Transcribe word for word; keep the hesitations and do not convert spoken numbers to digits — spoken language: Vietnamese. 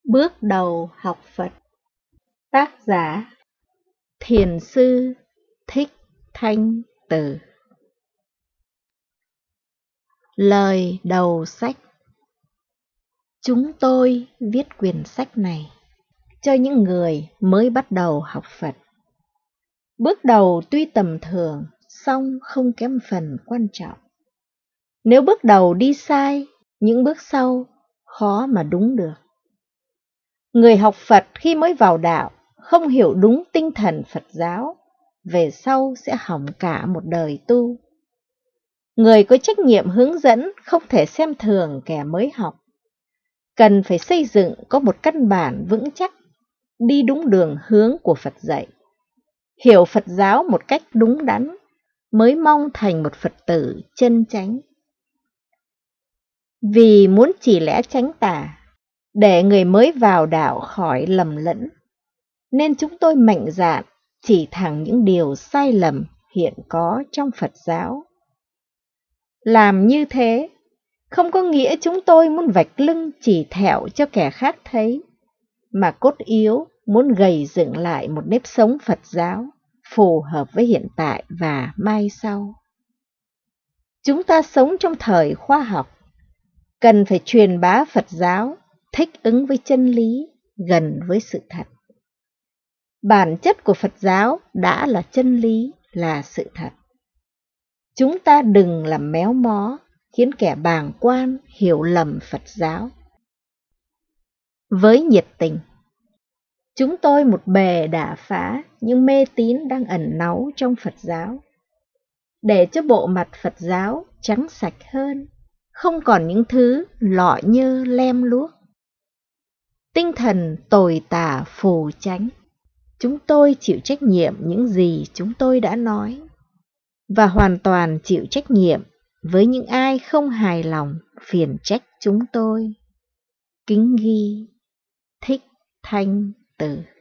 Bước đầu học Phật. Tác giả Thiền sư Thích Thanh Từ. Lời đầu sách. Chúng tôi viết quyển sách này cho những người mới bắt đầu học Phật. Bước đầu tuy tầm thường, song không kém phần quan trọng. Nếu bước đầu đi sai, những bước sau khó mà đúng được. Người học Phật khi mới vào đạo không hiểu đúng tinh thần Phật giáo, về sau sẽ hỏng cả một đời tu. Người có trách nhiệm hướng dẫn không thể xem thường kẻ mới học. Cần phải xây dựng có một căn bản vững chắc, đi đúng đường hướng của Phật dạy. Hiểu Phật giáo một cách đúng đắn, mới mong thành một Phật tử chân chánh. Vì muốn chỉ lẽ chánh tà, để người mới vào đạo khỏi lầm lẫn, nên chúng tôi mạnh dạn chỉ thẳng những điều sai lầm hiện có trong Phật giáo. Làm như thế, không có nghĩa chúng tôi muốn vạch lưng chỉ thẹo cho kẻ khác thấy, mà cốt yếu muốn gầy dựng lại một nếp sống Phật giáo phù hợp với hiện tại và mai sau. Chúng ta sống trong thời khoa học, cần phải truyền bá Phật giáo thích ứng với chân lý, gần với sự thật. Bản chất của Phật giáo đã là chân lý, là sự thật. Chúng ta đừng làm méo mó, khiến kẻ bàng quan hiểu lầm Phật giáo. Với nhiệt tình, chúng tôi một bề đả phá những mê tín đang ẩn náu trong Phật giáo, để cho bộ mặt Phật giáo trắng sạch hơn, không còn những thứ lọ nhơ lem luốc. Tinh thần tồi tà phù chánh, chúng tôi chịu trách nhiệm những gì chúng tôi đã nói, và hoàn toàn chịu trách nhiệm với những ai không hài lòng phiền trách chúng tôi. Kính ghi Thích Thanh Từ.